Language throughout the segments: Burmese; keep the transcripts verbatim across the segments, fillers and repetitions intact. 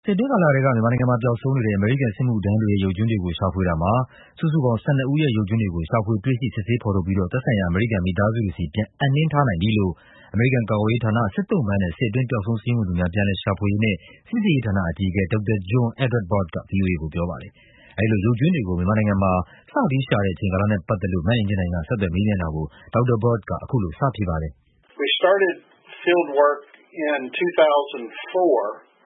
စစ်တွင်းကာလတွေကမြန်မာနိုင်ငံမှာပျောက်ဆုံးနေတဲ့အမေရိကန်စစ်မှုထမ်းတွေရဲ့ရုပ်ကြွင်းတွေကိုရှာဖွေတာမှာစုစုပေါင်း၁၂ဦးရဲ့ရုပ်ကြွင်းတွေကိုရှာဖွေတွေ့ရှိစစ်ဆေးဖော်ထုတ်ပြီးတော့သက်ဆိုင်ရာအမေရိကန်မိသားစုတွေစီပြန်အပ်နှင်းထားနိုင်ပြီလို့အမေရိကန်ကာကွယ်ရေးဌာနစစ်သုံ့ပန်းနဲ့စစ်အတွင်းပျောက်ဆုံးစာရင်းဝင်သူများပြန်လည်ရှာဖွေရေးနဲ့စစ်ဆေးရေးဌာနအကြီးအကဲဒေါက်တာ John Egbert က ဗွီအိုအေကိုပြောပါတယ်။အဲဒီလိုရုပ်ကြွင်းတွေကိုမြန်မာနိုင်ငံမှာစပြီးရှာတဲ့အချိန်ကာလနဲ့ပတ်သက်လို့မအင်ကြင်းနိုင်ကဆက်သွယ်မေးမြန်းတာကိုဒေါက်တာ Egbert ကအခုလိုစဖြေပါတယ်။ We started field work in two thousand four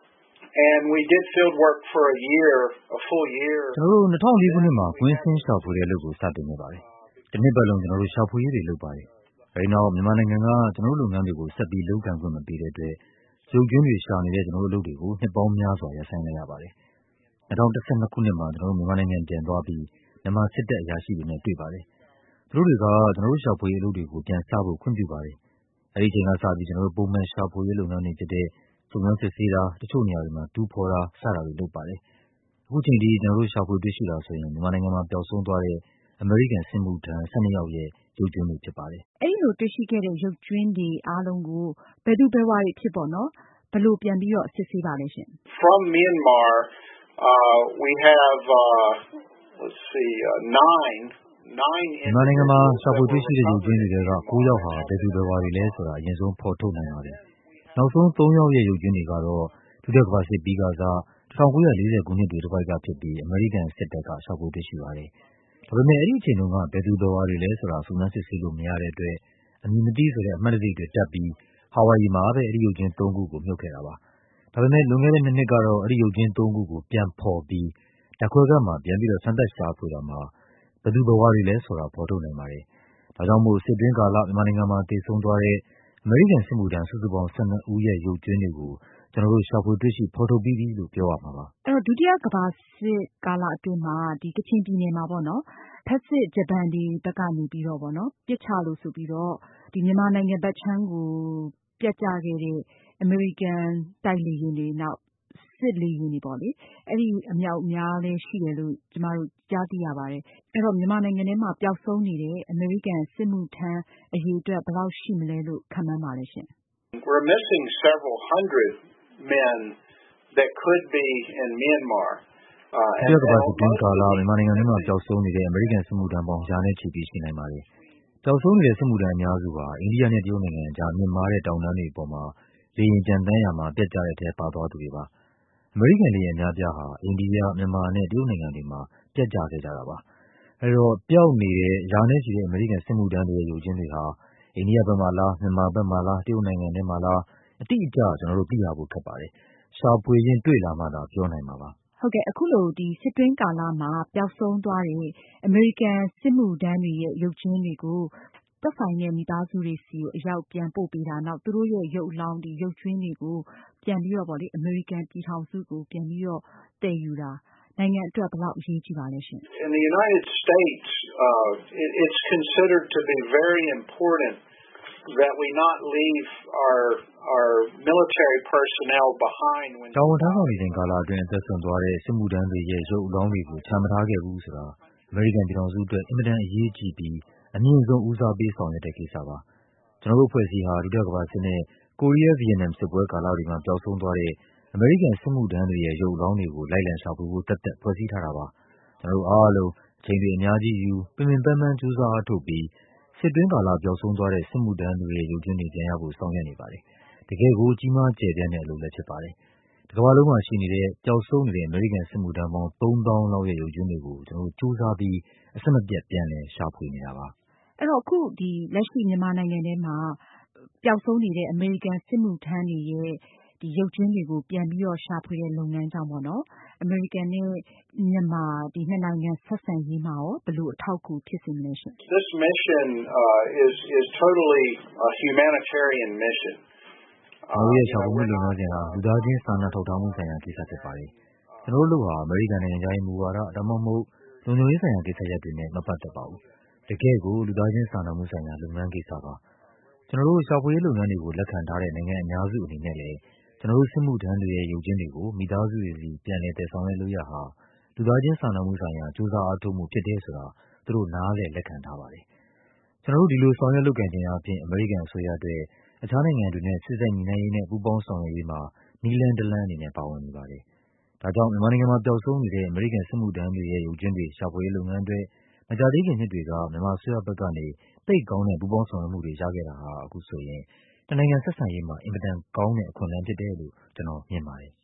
and we did field work for a year a full year ကျွန်တော်တို့၂၀၀၄ခုနှစ်မှာကွင်းဆင်းရှာဖွေတဲ့အလုပ်ကိုစတင်ခဲ့ပါတယ်။တစ်နှစ်ပတ်လုံးကျွန်တော်တို့ရှာဖွေရေးတွေလုပ်ပါတယ်။အဲဒီနောက်မြန်မာနိုင်ငံကကျွန်တော်တို့လုပ်ငန်းတွေကိုဆက်ပြီးလုပ်ကိုင်ခွင့်မပေးတဲ့အတွက်ရုပ်ကြွင်းတွေရှာနေတဲ့ကျွန်တော်တို့အလုပ်တွေကိုနှစ်ပေါင်းများစွာရပ်ဆိုင်းလိုက်ရပါတယ်။၂၀၁၂ခုနှစ်မှာကျွန်တော်တို့မြန်မာနိုင်ငံပြန်သွားပြီးမြန်မာစစ်တပ်အရာရှိတွေနဲ့တွေ့ပါတယ်။သူတို့တွေကကျွန်တော်တို့ရှာဖွေရေးအလုပ်တွေကိုပြန်စဖို့ခွင့်ပြုပါတယ်။အဲဒီအချိန်ကစပြီးကျွန်တော်တို့ပုံမှန်ရှာဖွေရေးလုပ်ငန်းတွေဖြစ်တဲ့စုံစမ်းစစ်ဆေးတာတချို့နေရာတွေမှာတူးဖော်တာစတာတွေလုပ်ပါတယ်။အခုချိန်ထိကျွန်တော်တို့ရှာဖွေတွေ့ရှိတာဆိုရင်မြန်မာနိုင်ငံမှာပျောက်ဆုံးသွားတဲ့အမေရိကန်စစ်မှုထမ်း၁၂ယောက်ရဲ့ရုပ်ကြွင်းတွေဖြစ်ပါတယ်။အဲဒီလိုတွေ့ရှိခဲ့တဲ့ရုပ်ကြွင်းတွေအားလုံးကိုဘယ်သူဘယ်ဝါတွေဖြစ်ပေါ့နော်ဘယ်လိုပြန်ပြီးတော့စစ်ဆေးပါလဲရှင်။ From Myanmar uh, we have uh, let's see uh, nine nine မြန်မာနိုင်ငံမှာရှာဖွေတွေ့ရှိတဲ့ရုပ်ကြွင်းတွေက၉ယောက်ဟာဘယ်သူဘယ်ဝါတွေလဲဆိုတာအရင်ဆုံးဖော်ထုတ်နိုင်ပါတယ်။နောက်ဆုံး၃ယောက်ရဲ့ရုပ်ကြွင်းတွေကတော့ဒုတိယကမ္ဘာစစ်ပြီးကစား၁၉၄၀ခုနှစ်တွေတစ်ဝိုက်ကဖြစ်ပြီးအမေရိကန်စစ်တပ်ကရှာဖွေတွေ့ရှိပါတယ်။ဒါပေမဲ့အဲဒီအချိန်တုန်းကဘယ်သူဘယ်ဝါတွေလဲဆိုတာစုံစမ်းစစ်ဆေးလို့မရတဲ့အတွက်အမည်မသိဆိုတဲ့အမှတ်တံဆိပ်တွေတပ်ပြီးဟာဝိုင်ယီမှာပဲအဲဒီရုပ်ကြွင်း၃ခုကိုမြှုပ်ခဲ့တာပါ။ဒါပေမဲ့လွန်ခဲ့တဲ့နှစ်နှစ်ကတော့အဲဒီရုပ်ကြွင်း၃ခုကိုပြန်ဖော်ပြီးဓာတ်ခွဲခန်းမှာပြန်ပြီးတော့စမ်းသပ်ရှာဖွေတာမှာဘယ်သူဘယ်ဝါတွေလဲဆိုတာဖော်ထုတ်နိုင်ပါတယ်။ဒါကြောင့်မို့စစ်တွင်းကာလမြန်မာနိုင်ငံမှာသေဆုံးသွားတဲ့အမေရိကန်စစ်မှုထမ်းစုစုပေါင်း၁၂ဦးရဲ့ရုပ်ကြွင်းတွေကိုကျွန်တော်တို့ရှာဖွေတွေ့ရှိဖော်ထုတ်ပြီးပြီလို့ပြောရမှာပါ။အဲ့တော့ဒုတိယကမ္ဘာစစ်ကာလအတွင်းမှာဒီကချင်ပြည်နယ်မှာပေါ့နော်ဖက်စစ်ဂျပန်တွေဘက်ကနေပြီးတော့ပေါ့နော်ပြစ်ချလို့ဆိုပြီးတော့ဒီမြန်မာနိုင်ငံဘက်ခြမ်းကိုပြတ်ကျခဲ့တဲ့အမေရိကန်တိုက်လေယာဉ်တွေနောက်စစ်လေယာဉ်တွေပေါ့လေအဲ့ဒီအမြောက်အများလည်းရှိတယ်လို့ကျမတို့ကြားသိရပါတယ်အဲ့တော့မြန်မာနိုင်ငံထဲမှာပျောက်ဆုံးနေတဲ့အမေရိကန်စစ်မှုထမ်းအရေအတွက်ဘယ်လောက်ရှိမလဲလို့ခန့်မှန်းပါလဲရှင်။ We're missing several hundred men that could be in Myanmar ဒီကဘာစစ်တွင်းကာလမြန်မာနိုင်ငံထဲမှာပျောက်ဆုံးနေတဲ့အမေရိကန်စစ်မှုထမ်းပေါင်းရာနဲ့ချီပြီးရှိနိုင်ပါတယ်။ပျောက်ဆုံးနေတဲ့စစ်မှုထမ်းအများစုဟာအိန္ဒိယနဲ့တရုတ်နိုင်ငံအကြားမြင့်မားတဲ့တောင်တန်းတွေပေါ်မှာလေယာဉ်ပျံသန်းရာမှာပြတ်ကျတဲ့ထဲပါသွားသူတွေပါ။အမေရိကန်လေယာဉ်အများပြားဟာအိန္ဒိယ၊မြန်မာနဲ့တရုတ်နိုင်ငံတွေမှာပြတ်ကျခဲ့ကြတာပါ။အဲဒီတော့ပျောက်နေတဲ့ရာနဲ့ချီတဲ့အမေရိကန်စစ်မှုထမ်းတွေရဲ့ရုပ်ကြွင်းတွေဟာအိန္ဒိယဘက်မှာလားမြန်မာဘက်မှာလားတရုတ်နိုင်ငံထဲမှာလားအတိအကျကျွန်တော်တို့သိရဖို့ခက်ပါတယ်။ရှာဖွေရင်းတွေ့လာမှသာပြောနိုင်မှာပါ။ဟုတ်ကဲ့အခုလိုဒီစစ်တွင်းကာလမှာပျောက်ဆုံးသွားတဲ့အမေရိကန်စစ်မှုထမ်းတွေရဲ့ရုပ်ကြွင်းတွေကိုသက်ဆိုင်တဲ့မိသားစုတွေစီကိုအရောက်ပြန်ပို့ပေးတာနောက်သူတို့ရဲ့ရုပ်အလောင်းဒီရုပ်ကြွင်းတွေကိုပြန်ပြီးတော့ဗောလေအမေရိကန်ပြည်ထောင်စုကိုပြန်ပြီးတော့တည်ယူတာနိုင်ငံအတွက်ဘယ်လောက်အရေးကြီးပါလဲရှင်။ In the United States uh, it, it's considered to be very important that we not leave our our military personnel behind when တာဝန်ထမ်းဆောင်နေစဉ်ကာလအတွင်းအသက်ဆုံးသွားတဲ့စစ်မှုထမ်းတွေရဲ့ရုပ်အလောင်းတွေကိုချန်မထားခဲ့ဘူးဆိုတာအမေရိကန်ပြည်ထောင်စုအတွက်အင်မတန်အရေးကြီးပြီးအမြင့်ဆုံးဦးစားပေးဆောင်ရွက်တဲ့ကိစ္စပါကျွန်တော်တို့အဖွဲ့အစည်းဟာဒုတိယကမ္ဘာစစ်နဲ့ကိုရီးယားဗီယက်နမ်စစ်ပွဲကာလတွေမှာပျောက်ဆုံးသွားတဲ့အမေရိကန်စစ်မှုထမ်းတွေရဲ့ရုပ်အလောင်းတွေကိုလိုက်လံရှာဖွေဖို့တတ်သက်ဖွဲ့စည်းထားတာပါကျွန်တော်တို့အားလုံးအချိန်တွေအများကြီးယူပင်ပင်ပန်းပန်းကြိုးစားအားထုတ်ပြီးစစ်တွင်းကာလပျောက်ဆုံးသွားတဲ့စစ်မှုထမ်းတွေရဲ့ရုပ်ကြွင်းတွေပြန်ရဖို့ဆောင်ရွက်နေပါတယ်တကယ်ကိုကြီးမားကျယ်ပြန့်တဲ့အလုပ်လည်းဖြစ်ပါတယ်တကမ္ဘာလုံးမှာရှိနေတဲ့ပျောက်ဆုံးနေတဲ့အမေရိကန်စစ်မှုထမ်းပေါင်းသုံးသောင်းလောက်ရဲ့ရုပ်ကြွင်းတွေကိုကျွန်တော်တို့ကြိုးစားပြီးအဆက်မပြတ်ပြန်လည်ရှာဖွေနေတာပါအဲ့တော့အခုဒီလက်ရှိမြန်မာနိုင်ငံထဲမှာပျောက်ဆုံးနေတဲ့အမေရိကန်စစ်မှုထမ်းတွေရဲ့ဒီရုပ်ကြွင်းတွေကိုပြန်ပြီးတော့ရှာဖွေတဲ့လုပ်ငန်းကြောင့်ပေါ့နော်အမေရိကန်နဲ့မြန်မာဒီနှစ်နိုင်ငံဆက်ဆံရေးမှာရောဘယ်လိုအထောက်အကူဖြစ်စေမလဲရှင် This mission uh, is is totally a humanitarian mission အားရရှာဖွေမှုလုပ်ငန်းစဉ်ဟာလူသားချင်းစာနာထောက်ထားမှုဆိုင်ရာကိစ္စဖြစ်ပါတယ်ကျွန်တော်တို့ဟာအမေရိကန်နိုင်ငံသားရေးမူဝါဒဒါမှမဟုတ်လုံခြုံရေးဆိုင်ရာကိစ္စရပ်တွေနဲ့မပတ်သက်ပါဘူးတကယ်ကိုလူသားချင်းစာနာမှုဆိုင်ရာလုပ်ငန်းကိစ္စပါကျွန်တော်တို့ရှာဖွေရေးလုပ်ငန်းတွေကိုလက်ခံထားတဲ့နိုင်ငံအများစုအနေနဲ့လည်းကျွန်တော်တို့စစ်မှုထမ်းတွေရဲ့ရုပ်ကြွင်းတွေကိုမိသားစုတွေစီပြန်လည်တည်ဆောင်ရလို့ရဟာလူသားချင်းစာနာမှုဆိုင်ရာကြိုးစားအားထုတ်မှုဖြစ်တယ်ဆိုတာသူတို့နားလည်လက်ခံထားပါတယ်ကျွန်တော်တို့ဒီလိုဆောင်ရွက်လုပ်ကိုင်ခြင်းအပြင်အမေရိကန်အစိုးရအတွက်အခြားနိုင်ငံတွေနဲ့စစ်ဆက်ညီနိုင်ရေးနဲ့ပူးပေါင်းဆောင်ရွက်ရေးမှာနည်းလမ်းတစ်လမ်းအနေနဲ့ပါဝင်နေပါတယ်ဒါကြောင့်မြန်မာနိုင်ငံမှာပျောက်ဆုံးနေတဲ့ အမေရိကန်စစ်မှုထမ်းတွေရဲ့ရုပ်ကြွင်းတွေရှာဖွေရေးလုပ်ငန်းအတွက်မကြာသေးခင်နှစ်တွေက မြန်မာအစိုးရဘက်ကနေသိပ်ကောင်းတဲ့ပူးပေါင်းဆောင်ရွက်မှုတွေရခဲ့တာဟာအခုဆိုရင်နှစ်နိုင်ငံဆက်ဆံရေးမှာအင်မတန်ကောင်းတဲ့အခွင့်အလမ်းဖြစ်တယ်လို့ကျနော်မြင်ပါတယ်